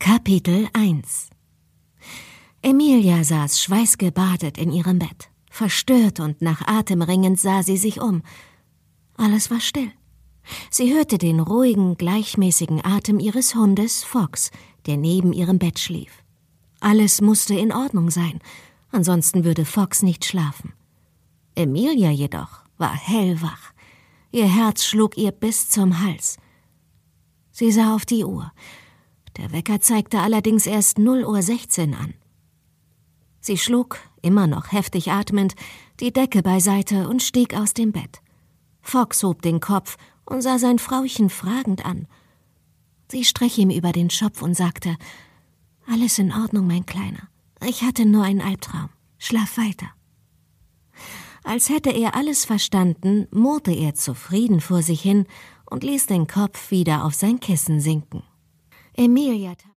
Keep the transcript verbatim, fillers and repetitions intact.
Kapitel eins. Emilia saß schweißgebadet in ihrem Bett. Verstört und nach Atem ringend sah sie sich um. Alles war still. Sie hörte den ruhigen, gleichmäßigen Atem ihres Hundes Fox, der neben ihrem Bett schlief. Alles musste in Ordnung sein, ansonsten würde Fox nicht schlafen. Emilia jedoch war hellwach. Ihr Herz schlug ihr bis zum Hals. Sie sah auf die Uhr. Der Wecker zeigte allerdings erst null Uhr sechzehn an. Sie schlug, immer noch heftig atmend, die Decke beiseite und stieg aus dem Bett. Fox hob den Kopf und sah sein Frauchen fragend an. Sie strich ihm über den Schopf und sagte: »Alles in Ordnung, mein Kleiner. Ich hatte nur einen Albtraum. Schlaf weiter.« Als hätte er alles verstanden, murrte er zufrieden vor sich hin und ließ den Kopf wieder auf sein Kissen sinken. Emilia